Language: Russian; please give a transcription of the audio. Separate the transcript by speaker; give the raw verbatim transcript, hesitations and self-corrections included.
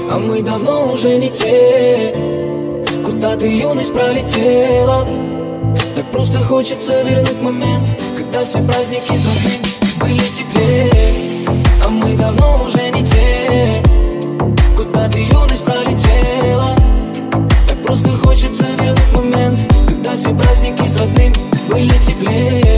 Speaker 1: А мы давно уже не те. Куда ты, юность, пролетела? Так просто хочется вернуть момент, когда все праздники с родными были теплее. А мы давно уже не те. Куда ты, юность, пролетела? Так просто хочется вернуть момент, когда все праздники с родными были теплее.